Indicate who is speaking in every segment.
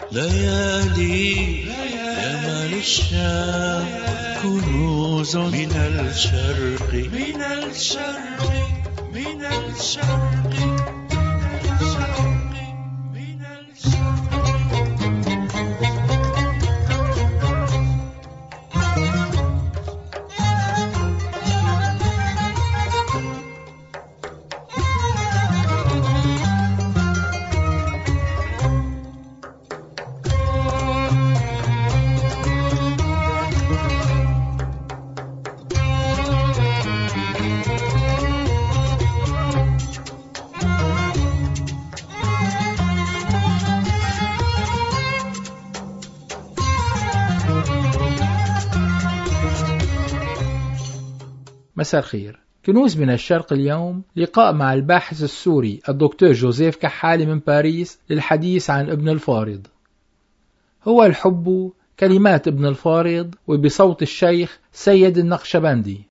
Speaker 1: ليالي يمن الشام كنوز من الشرق من الشرق من الشرق من الشرق من الشرق.
Speaker 2: مساء الخير. كنوز من الشرق اليوم لقاء مع الباحث السوري الدكتور جوزيف كحالي من باريس للحديث عن ابن الفارض. هو الحب كلمات ابن الفارض وبصوت الشيخ سيد النقشبندي.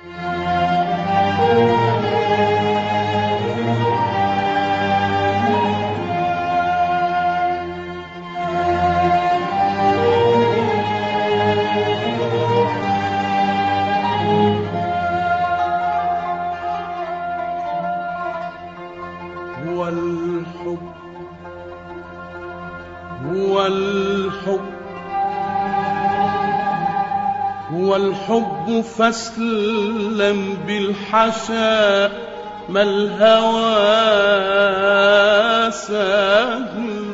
Speaker 3: هو الحب فاسلم بالحشا ما الهوى سهل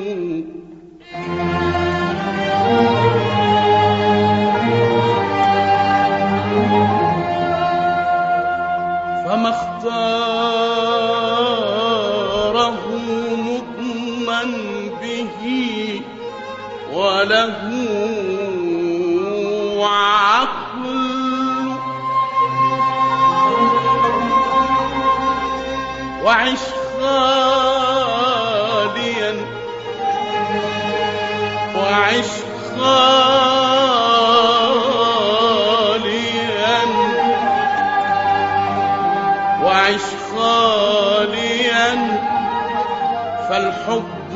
Speaker 3: فما اختاره مضمن به وله عقل وعش خاليا وعش خاليا وعش خاليا فالحب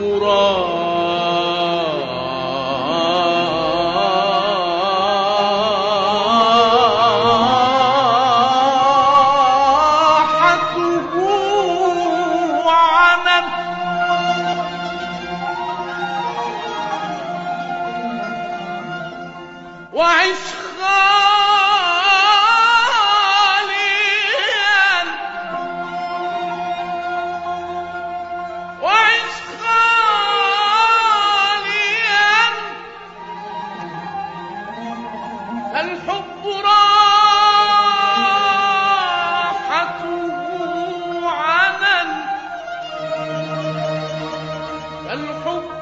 Speaker 3: وعش خاليا وعش خاليا الحب راحته عنا الحب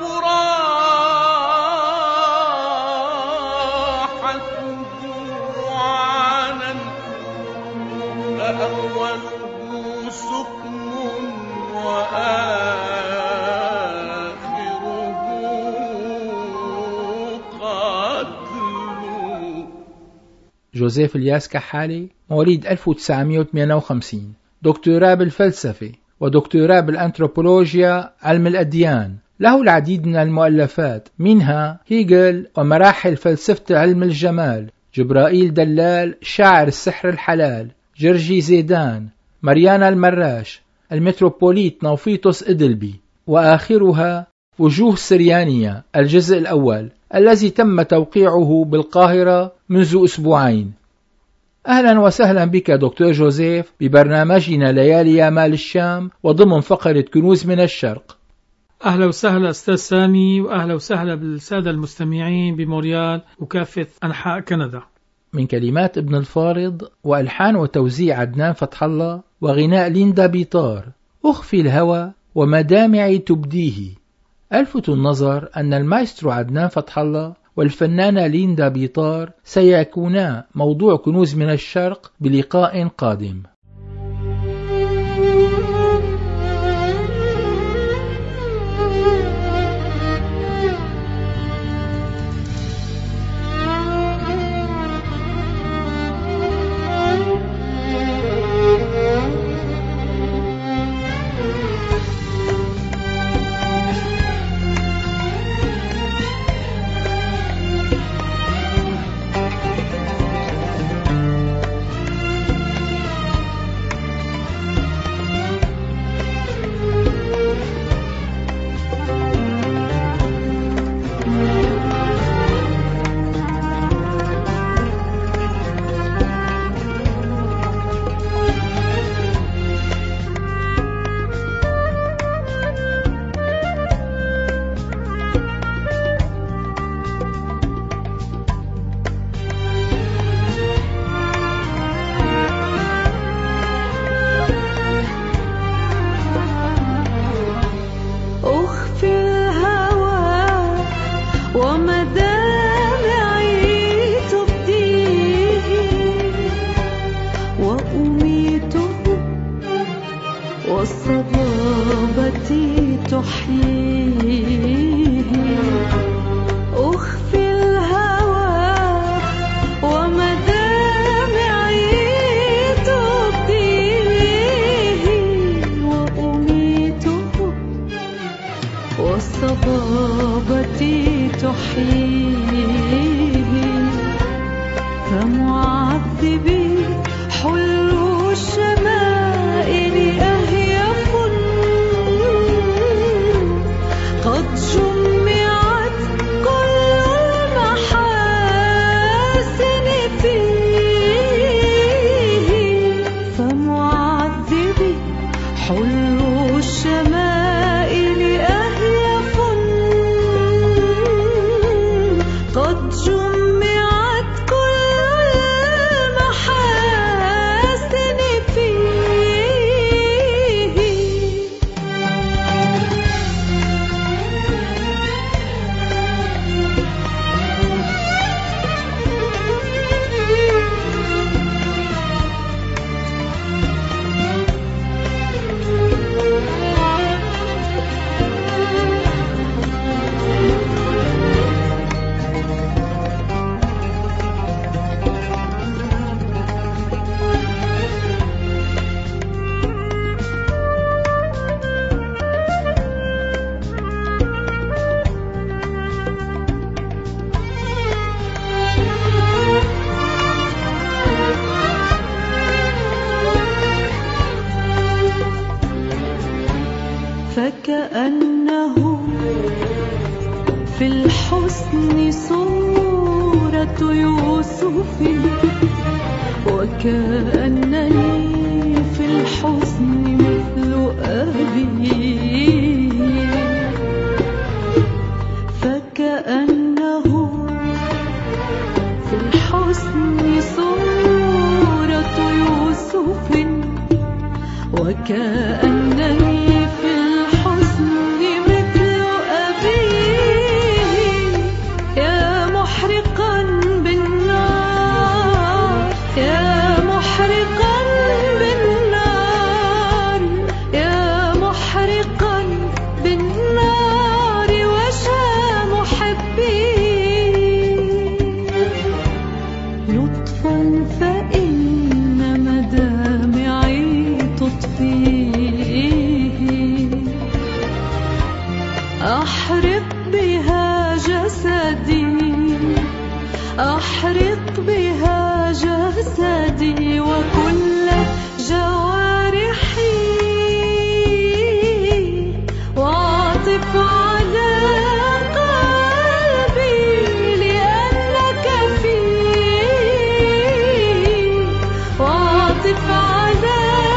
Speaker 3: أوله سكن وآخره قتل.
Speaker 2: جوزيف الياس كحالي مواليد 1958، دكتوراه بالفلسفة ودكتوراه بالأنثروبولوجيا علم الأديان. له العديد من المؤلفات منها هيجل ومراحل فلسفة علم الجمال، جبرائيل دلال شاعر السحر الحلال، جرجي زيدان، مريانا المراش، المتروبوليت نوفيتوس إدلبي، وآخرها وجوه سريانية الجزء الأول الذي تم توقيعه بالقاهرة منذ أسبوعين. أهلا وسهلا بك دكتور جوزيف ببرنامجنا ليالي يامال الشام وضمن فقرة كنوز من الشرق.
Speaker 4: أهلا وسهلا أستاذ سامي، وأهلا وسهلا بالسادة المستمعين بموريال وكافة أنحاء كندا.
Speaker 2: من كلمات ابن الفارض وألحان وتوزيع عدنان فتح الله وغناء ليندا بيطار أخفي الهوى ومدامعي تبديه. ألفت النظر أن المايسترو عدنان فتح الله والفنانة ليندا بيطار سيكونا موضوع كنوز من الشرق بلقاء قادم.
Speaker 5: صبابتي تحييه أخفي الهوى ومدامعي تبديه وأميته وصبابتي تحييه فمعذبي حلو الشمائل أهيف قد جمعت كل المحاسن فيه فمعذبي حلو الشمائل أهيف قد جمعت كل المحاسن فيه فكأنه في الحسن صورة يوسف وكأنني في الحسن مثل أبي فكأنه في الحسن صورة يوسف وكأنني في الحسن مثل أبيه يا محرقا بالنار يا محرقا بالنار يا محرقا بالنار وشا محبي لطفا فإن مدامعي تطفيه أحرق بها جسدي أحرق بها جسدي وكل جوارحي وأعطف على قلبي لأنك فيه وأعطف على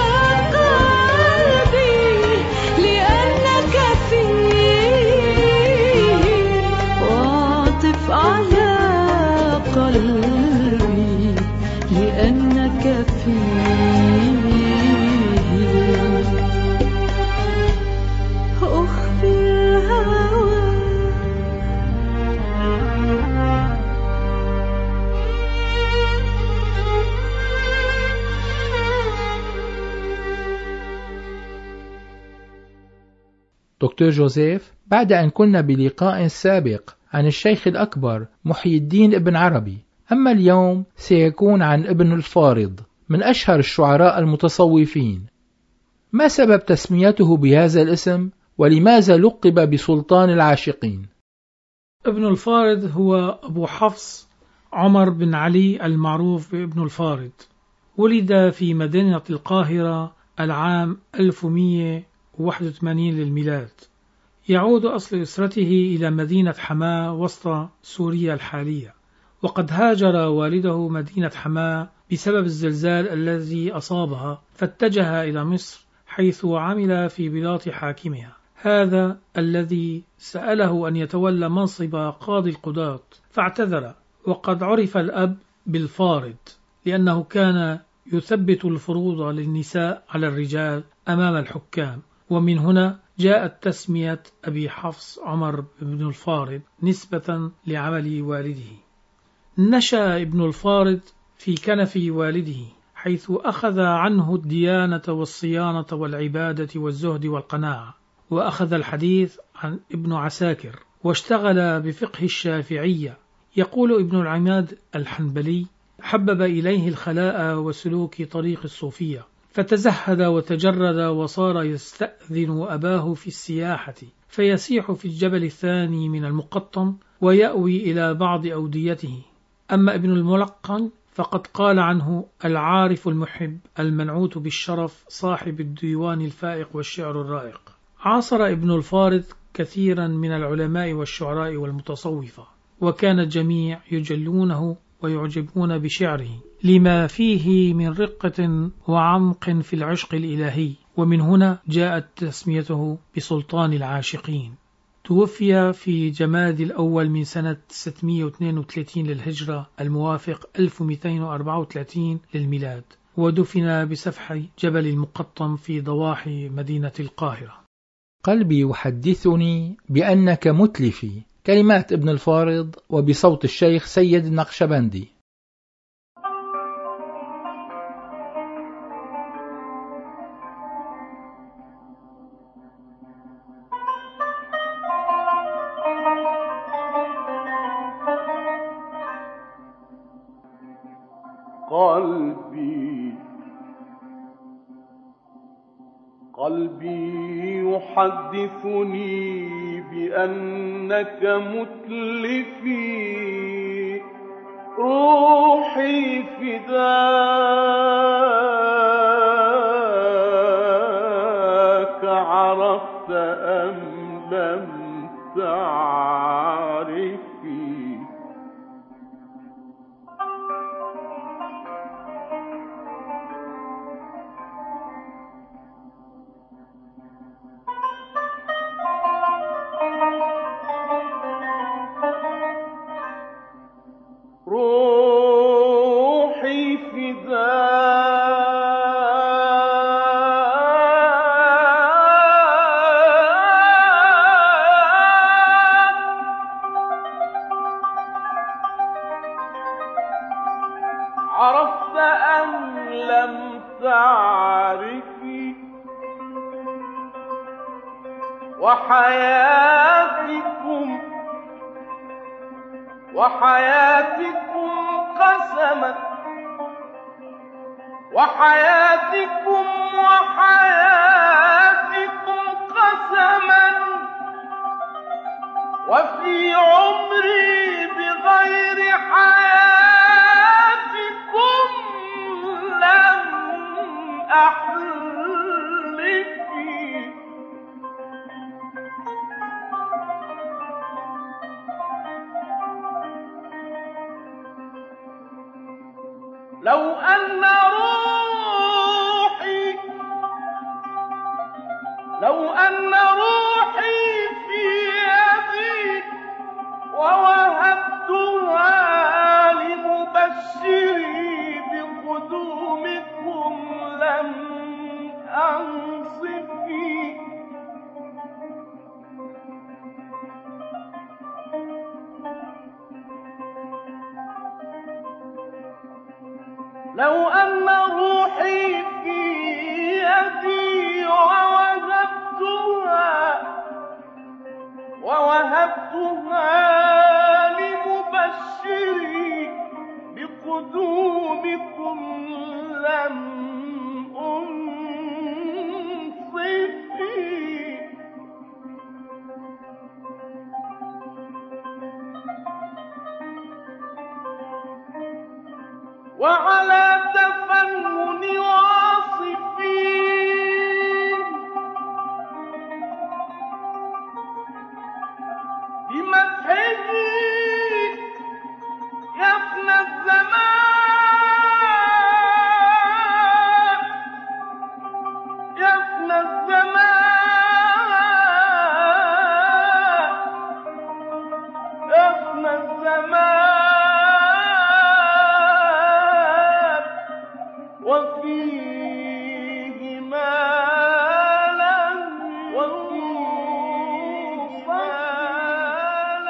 Speaker 5: قلبي لأنك فيه وأعطف على قلبي لأنك فيه أخفي الهوى
Speaker 2: دكتور جوزيف، بعد أن كنا بلقاء سابق عن الشيخ الأكبر محي الدين ابن عربي، أما اليوم سيكون عن ابن الفارض من أشهر الشعراء المتصوفين. ما سبب تسميته بهذا الاسم ولماذا لقب بسلطان العاشقين؟
Speaker 4: ابن الفارض هو أبو حفص عمر بن علي المعروف بابن الفارض. ولد في مدينة القاهرة العام 1181 للميلاد. يعود أصل أسرته إلى مدينة حماة وسط سوريا الحالية، وقد هاجر والده مدينة حماة بسبب الزلزال الذي أصابها، فاتجه إلى مصر حيث عمل في بلاط حاكمها، هذا الذي سأله أن يتولى منصب قاضي القضاة، فاعتذر. وقد عرف الأب بالفارض لأنه كان يثبت الفروض للنساء على الرجال أمام الحكام، ومن هنا جاءت تسمية أبي حفص عمر بن الفارض نسبة لعمل والده. نشأ ابن الفارض في كنف والده، حيث أخذ عنه الديانة والصيانة والعبادة والزهد والقناعة، وأخذ الحديث عن ابن عساكر، واشتغل بفقه الشافعية. يقول ابن العماد الحنبلي: حبب إليه الخلاء وسلوك طريق الصوفية، فتزهد وتجرد، وصار يستأذن أباه في السياحة، فيسيح في الجبل الثاني من المقطم ويأوي إلى بعض أوديته. أما ابن الملقن فقد قال عنه: العارف المحب المنعوت بالشرف، صاحب الديوان الفائق والشعر الرائق. عاصر ابن الفارض كثيرا من العلماء والشعراء والمتصوفة، وكان الجميع يجلونه ويعجبون بشعره لما فيه من رقة وعمق في العشق الإلهي، ومن هنا جاءت تسميته بسلطان العاشقين. توفي في جماد الأول من سنة 632 للهجرة، الموافق 1234 للميلاد، ودفن بسفح جبل المقطم في ضواحي مدينة القاهرة.
Speaker 2: قلبي يحدثني بأنك متلفي، كلمات ابن الفارض وبصوت الشيخ سيد النقشبندي.
Speaker 3: قلبي يحدثني بأنك متلفي، روحي فداك، عرفت أم لم تعرفي. روحي فداك، عرفت أم لم تعرفي. وحياتكم قسمت، وحياتكم قسما، وفي عمري بغير حياتكم لم أحلفي. لو أن روحي في يدي ووهبتها لمبشري بقدومكم لم أنصفي. لو أن روحي في يدي ووهبتها لمبشري بقدومكم لم أنصفي. وعلى تفنن واصفين بمدحه يفنى الزمان، يفنى الزمان، يفنى الزمان، وفيه ما لم يوصف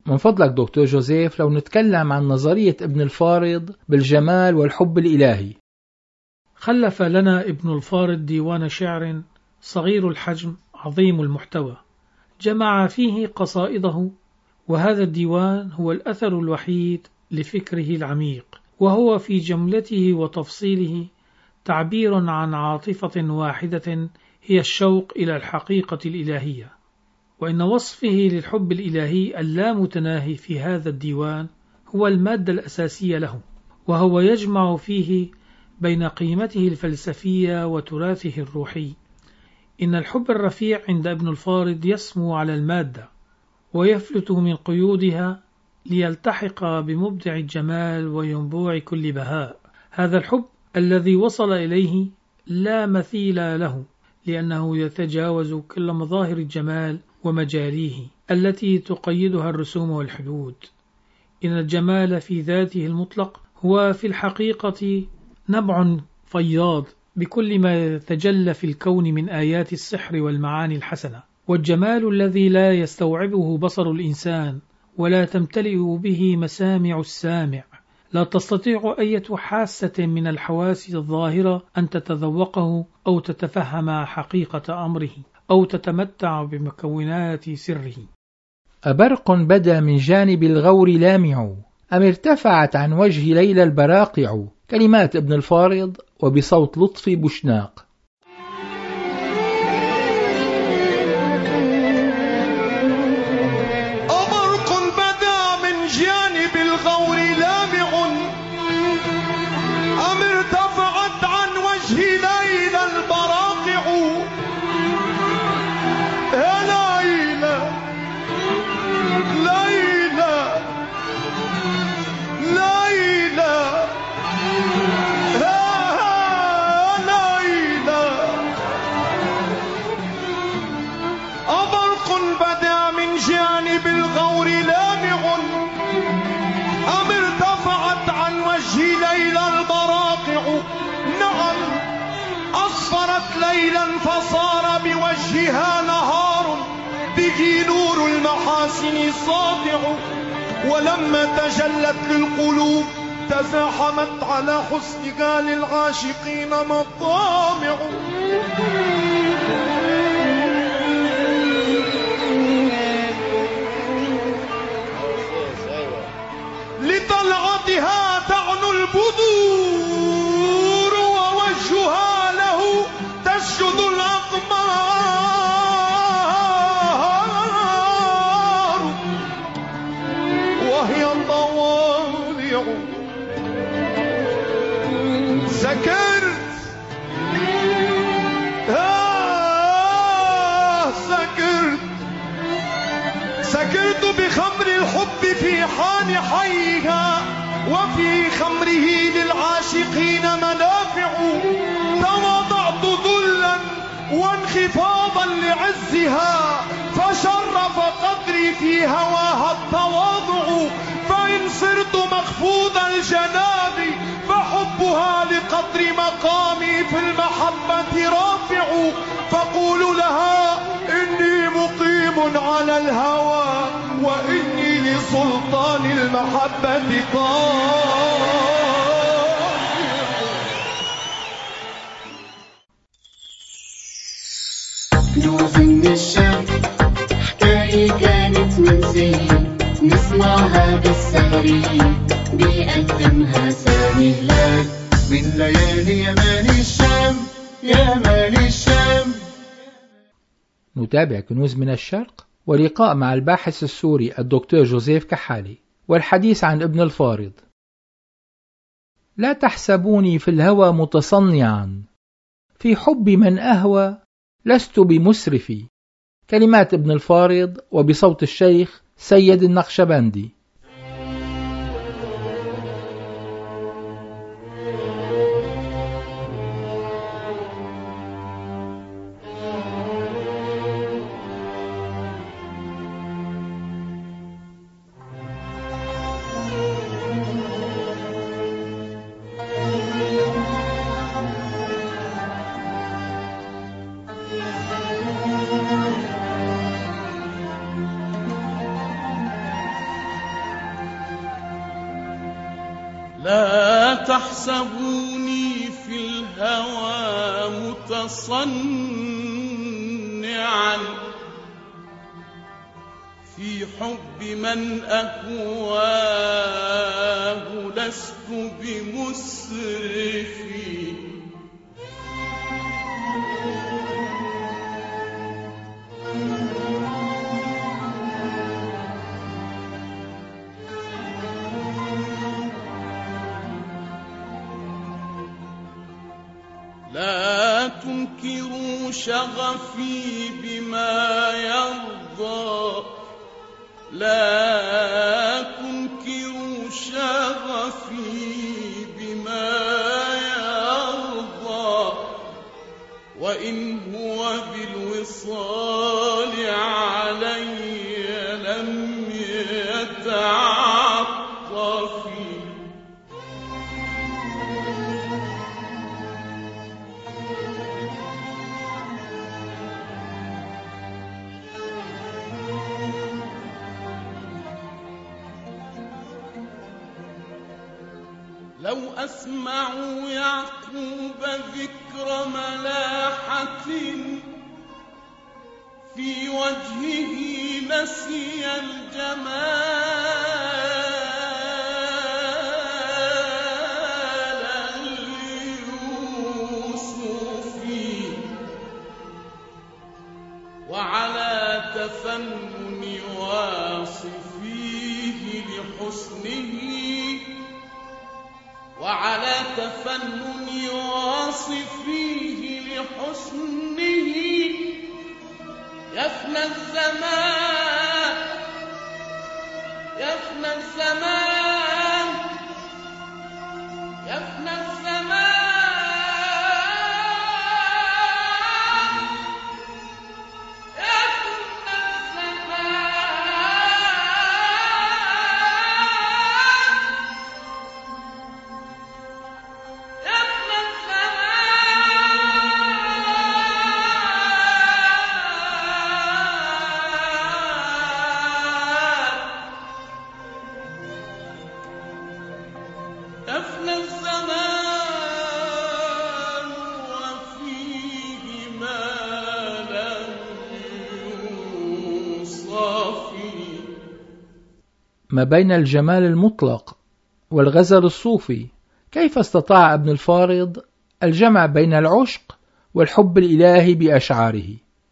Speaker 2: من فضلك دكتور جوزيف لو نتكلم عن نظرية ابن الفارض بالجمال والحب الإلهي.
Speaker 4: خلف لنا ابن الفارض ديوان شعر صغير الحجم عظيم المحتوى، جمع فيه قصائده، وهذا الديوان هو الأثر الوحيد لفكره العميق، وهو في جملته وتفصيله تعبير عن عاطفة واحدة هي الشوق إلى الحقيقة الإلهية. وإن وصفه للحب الإلهي اللامتناهي في هذا الديوان هو المادة الأساسية له، وهو يجمع فيه بين قيمته الفلسفية وتراثه الروحي. إن الحب الرفيع عند ابن الفارض يسمو على المادة ويفلت من قيودها ليلتحق بمبدع الجمال وينبوع كل بهاء. هذا الحب الذي وصل إليه لا مثيل له، لأنه يتجاوز كل مظاهر الجمال ومجاريه التي تقيدها الرسوم والحدود. إن الجمال في ذاته المطلق هو في الحقيقة نبع فياض بكل ما يتجلى في الكون من آيات السحر والمعاني الحسنة، والجمال الذي لا يستوعبه بصر الإنسان ولا تمتلئ به مسامع السامع. لا تستطيع أي حاسة من الحواس الظاهرة أن تتذوقه أو تتفهم حقيقة أمره أو تتمتع بمكونات سره.
Speaker 2: أبرق بدا من جانب الغور لامع، أم ارتفعت عن وجه ليلى البراقع. كلمات ابن الفارض وبصوت لطفي بوشناق.
Speaker 3: أبرق بدا من جانب الغور لامع، أم ارتفعت عن وجه ليلى البراقع. يا ليلى ليلى ليلى أبرق بدا من جانب الغور لامع، أم ارتفعت عن وجه ليلى البراقع. نعم أصفرت ليلا فصار بوجهها نهار به نور المحاسن ساطع، ولما تجلت للقلوب تزاحمت على حسنها للعاشقين مطامع. لطلعتها تعنو البذور، ووجهها له تسجد الأقمار، وهي طوالع. سكرت سكرت بخمر الحب في حان حيها، وفي خمره للعاشقين منافع. تواضعت ذلا وانخفاضا لعزها، فشرف قدري في هواها التواضع. فإن صرت مخفوض الجناب فحبها لقدر مقامي في المحبة رافع. فقول لها إني مقيم على الهوى، وإني لسلطان المحبة طاغ.
Speaker 6: كنوز من الشام حكاية كانت منسية، نسمعها بالسهري بيقدمها سامي هلال من ليالي يمان الشام. يمان الشام.
Speaker 2: نتابع كنوز من الشرق ولقاء مع الباحث السوري الدكتور جوزيف كحالي والحديث عن ابن الفارض. لا تحسبوني في الهوى متصنعا، في حب من أهوى لست بمسرفي. كلمات ابن الفارض وبصوت الشيخ سيد النقشبندي.
Speaker 1: تحسبوني في الهوى متصنعا في حب من أهواه لست بمسرفي لا تنكروا شغفي بما يرضى لا تنكروا شغفي بما يرضى وإن هو بالوصال علي لم يتعطف لو أسمعوا يعقوب ذكر ملاحة في وجهه نسي الجمال اليوسفي وعلى تفنن واصفيه لحسنه وعلى تفنن واصفيه لحسنه يفنى الزمان يفنى الزمان يفنى الزمان يفنى الزمان وفيه ما لم يوصف
Speaker 2: ما بين الجمال المطلق والغزل الصوفي، كيف استطاع ابن الفارض الجمع بين العشق والحب الإلهي بأشعاره؟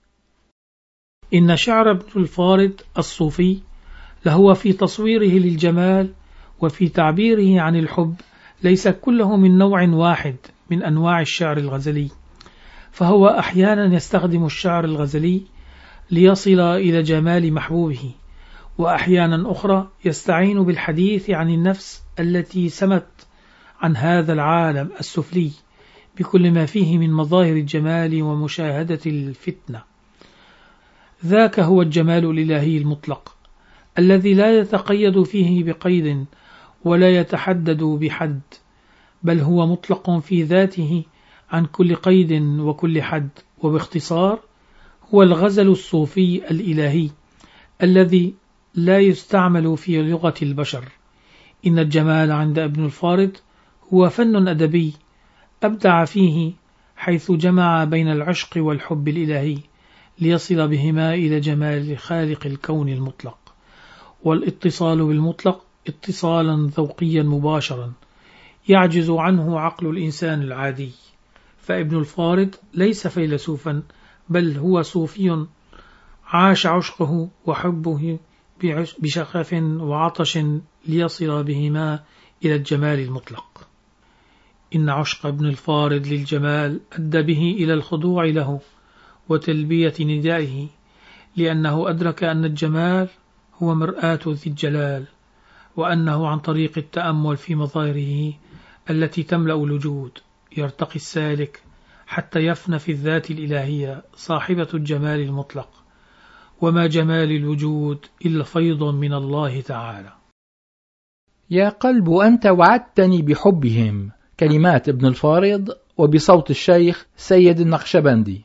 Speaker 4: إن شعر ابن الفارض الصوفي لهو في تصويره للجمال وفي تعبيره عن الحب ليس كله من نوع واحد من أنواع الشعر الغزلي، فهو أحيانا يستخدم الشعر الغزلي ليصل إلى جمال محبوبه، وأحيانا أخرى يستعين بالحديث عن النفس التي سمت عن هذا العالم السفلي بكل ما فيه من مظاهر الجمال ومشاهدة الفتنة. ذاك هو الجمال الإلهي المطلق الذي لا يتقيد فيه بقيد ولا يتحدد بحد، بل هو مطلق في ذاته عن كل قيد وكل حد. وباختصار هو الغزل الصوفي الإلهي الذي لا يستعمل في لغة البشر. إن الجمال عند ابن الفارض هو فن أدبي أبدع فيه، حيث جمع بين العشق والحب الإلهي ليصل بهما إلى جمال خالق الكون المطلق. والاتصال بالمطلق اتصالا ذوقيا مباشرا يعجز عنه عقل الإنسان العادي. فابن الفارض ليس فيلسوفا، بل هو صوفي عاش عشقه وحبه بشغف وعطش ليصل بهما إلى الجمال المطلق. إن عشق ابن الفارض للجمال أدى به إلى الخضوع له وتلبية ندائه، لأنه أدرك أن الجمال هو مرآة ذي الجلال، وأنه عن طريق التأمل في مظاهره التي تملأ الوجود يرتقي السالك حتى يفنى في الذات الإلهية صاحبة الجمال المطلق. وما جمال الوجود إلا فيض من الله تعالى.
Speaker 2: يا قلب أنت وعدتني بحبهم، كلمات ابن الفارض وبصوت الشيخ سيد النقشبندي.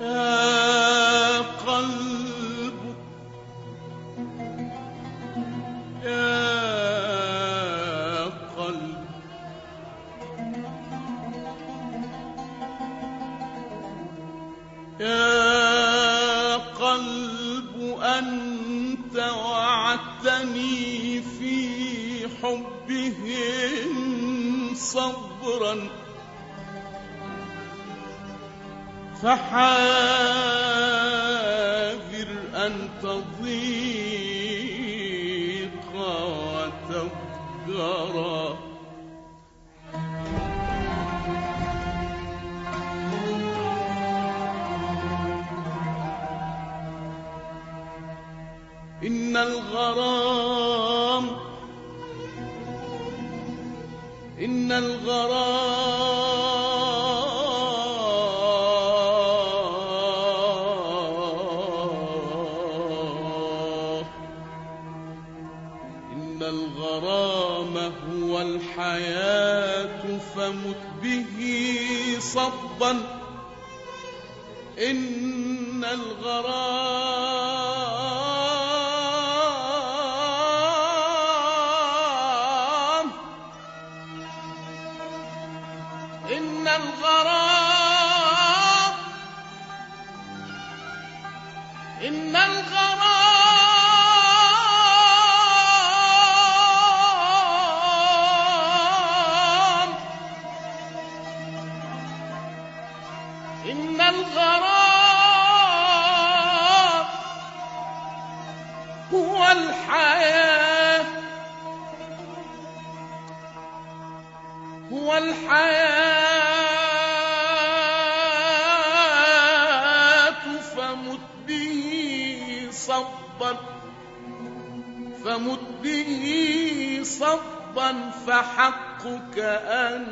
Speaker 1: يا قلب يا قلب يا قلب أنت وعدتني في حبهم صبرا فحاذر أن تضيق وتفجر إن الغرام إن الغرام هو الحياة فمت به صبا إن الغرام إن الغرام إن الغرام إن الغرام هو الحياة هو الحياة فمت به صبا فمت به صبا فحقك أن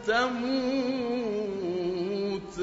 Speaker 1: تموت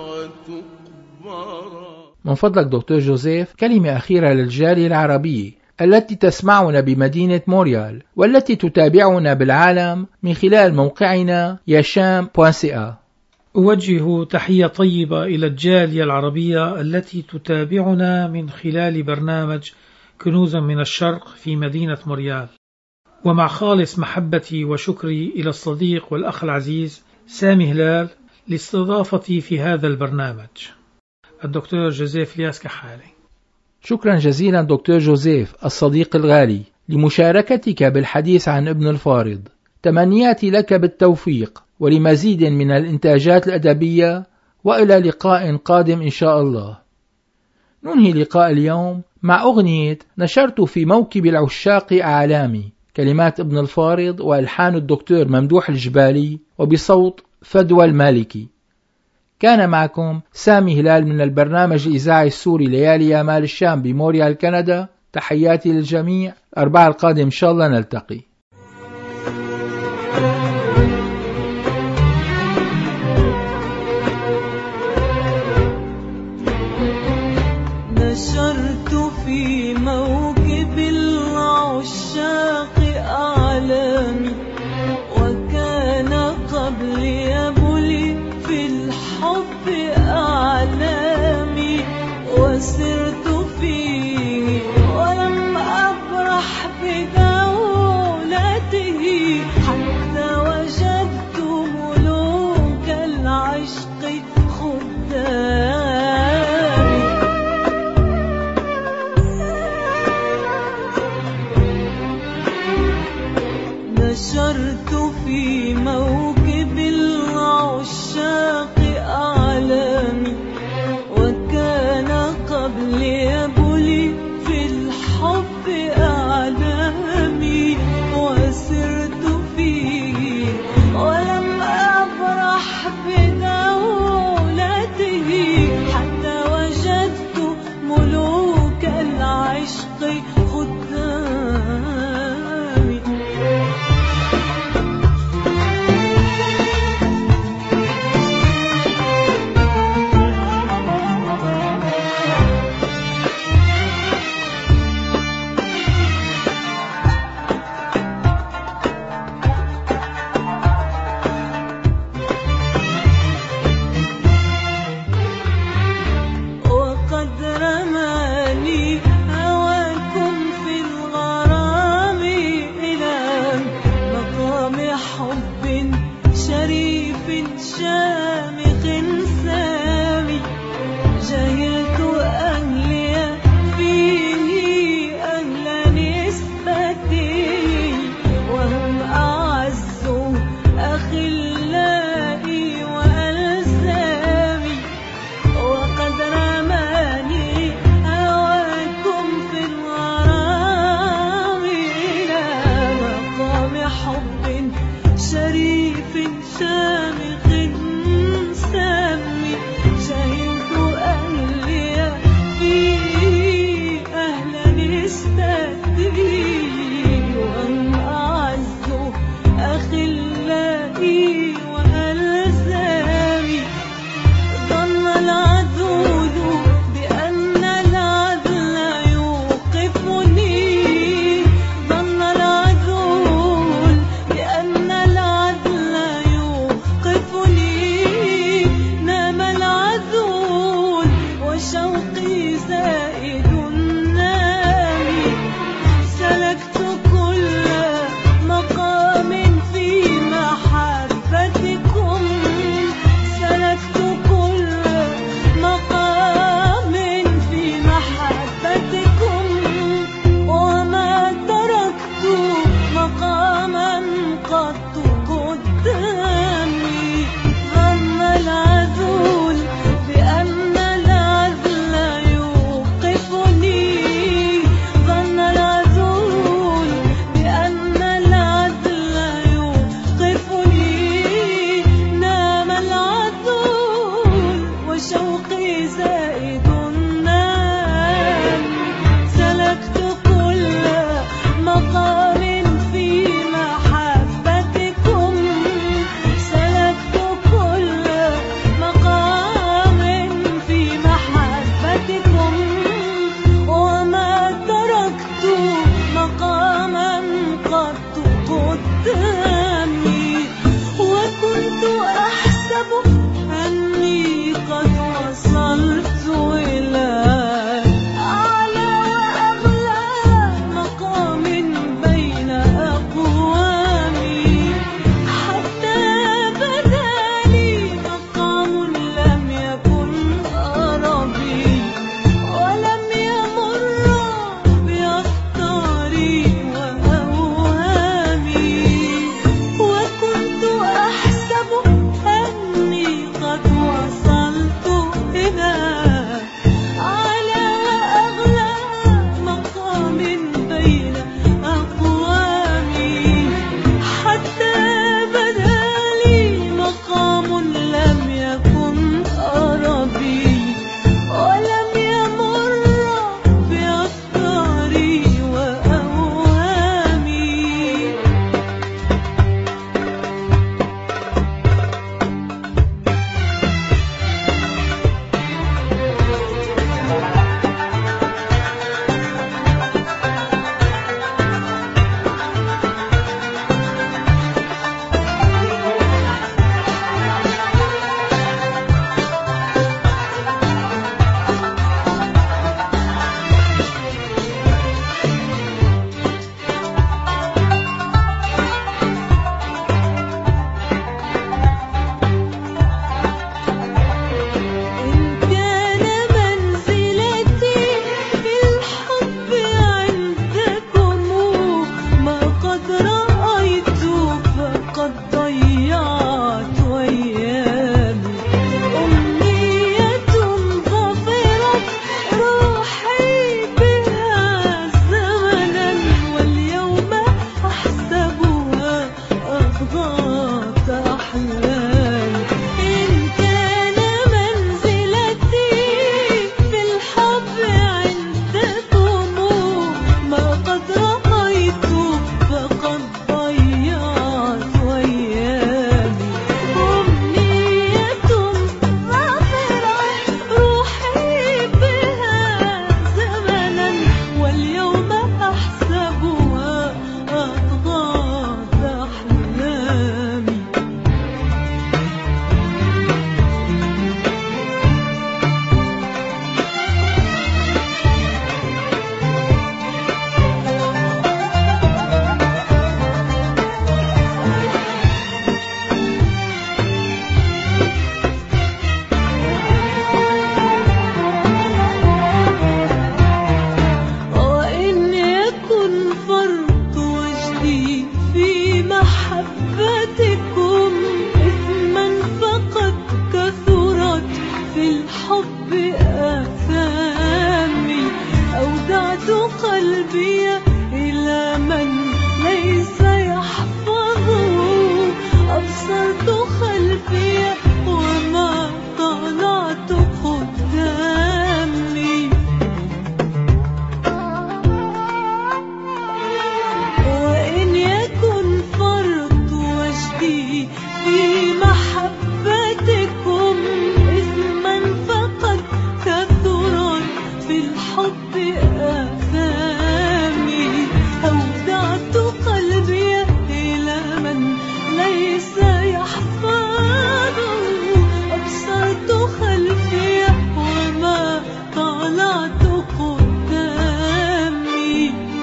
Speaker 1: وتقبر.
Speaker 2: من فضلك دكتور جوزيف كلمة أخيرة للجالية العربية التي تسمعنا بمدينة مونريال والتي تتابعنا بالعالم من خلال موقعنا yasham.ca.
Speaker 4: أوجه تحية طيبة إلى الجالية العربية التي تتابعنا من خلال برنامج كنوزا من الشرق في مدينة مونريال، ومع خالص محبتي وشكري إلى الصديق والأخ العزيز سامي هلال لاستضافتي في هذا البرنامج. الدكتور جوزيف إلياس كحالي.
Speaker 2: شكرا جزيلا دكتور جوزيف الصديق الغالي لمشاركتك بالحديث عن ابن الفارض. تمنياتي لك بالتوفيق ولمزيد من الإنتاجات الأدبية، وإلى لقاء قادم إن شاء الله. ننهي لقاء اليوم مع أغنية نشرت في موكب العشاق أعلامي، كلمات ابن الفارض وألحان الدكتور ممدوح الجبالي وبصوت فدوى المالكي. كان معكم سامي هلال من البرنامج الإذاعي السوري ليالي يا مال الشام بمونريال كندا. تحياتي للجميع. الأربعاء القادم إن شاء الله نلتقي.
Speaker 5: نشرت في موكب العشاق أعلامي، وكان قبلي بلي في الحب أعلامي، وسرت فيه ولم أبرح بدولته حتى وجدت ملوك العشق خدامي. نشرت في موكب العشاق أعلامي، وكان قبلي آثامي، أودعت قلبي إلى من ليس يحفظه، أبصرت خلفي وما طلعت قدامي. وإن يكن فرط وجدي في محبتكم إثما فقد كثرت في الحب آثامي، أودعت قلبي إلى من ليس يحفظه، أبصرت خلفي وما طلعت قدامي.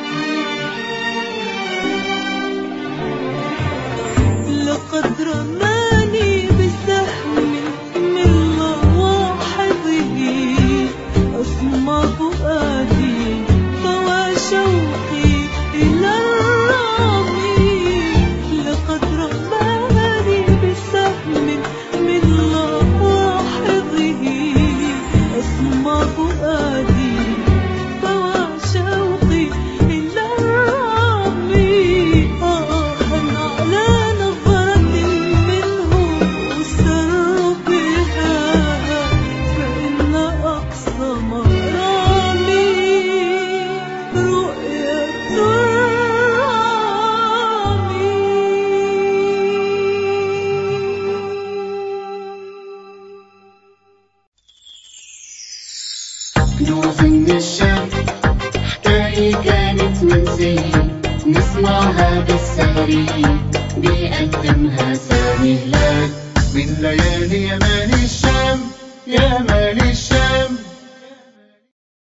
Speaker 5: لقد رماني بسهم من لواحظه، أسمى فؤادي طوى شوقي إلى الرامي. لقد رماني بسهم من لواحظه، أسمى فؤادي طوى شوقي إلى الرامي. على نظرة منه أسر بها، فإن أقصى مرامي رؤية الرامي.
Speaker 6: كنوز من الشام، حكاية كانت منسية، نسمعها بالسهري، بيقدمها سامي هلال من ليالي يا مال الشام، يا مال الشام.